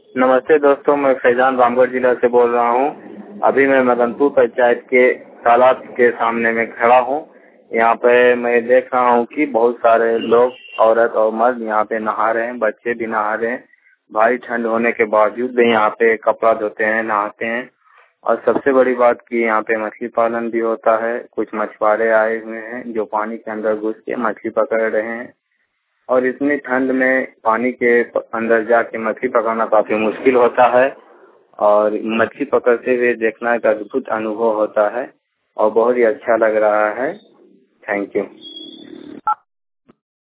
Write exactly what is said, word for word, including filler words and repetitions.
नमस्ते दोस्तों, मैं फैजान रामगढ़ जिला से बोल रहा हूँ। अभी मैं मदनपुर पंचायत के तालाब के सामने में खड़ा हूँ। यहाँ पे मैं देख रहा हूँ कि बहुत सारे लोग, औरत और मर्द यहाँ पे नहा रहे हैं, बच्चे भी नहा रहे हैं। भारी ठंड होने के बावजूद भी यहाँ पे कपड़ा धोते हैं, नहाते हैं। और सबसे बड़ी बात कि यहाँ पे मछली पालन भी होता है। कुछ मछुआरे आए हुए हैं जो पानी के अंदर घुस के मछली पकड़ रहे हैं। और इतनी ठंड में पानी के अंदर जाके मछली पकड़ना काफी मुश्किल होता है और मछली पकड़ते हुए देखना एक अद्भुत अनुभव होता है और बहुत ही अच्छा लग रहा है। Thank you.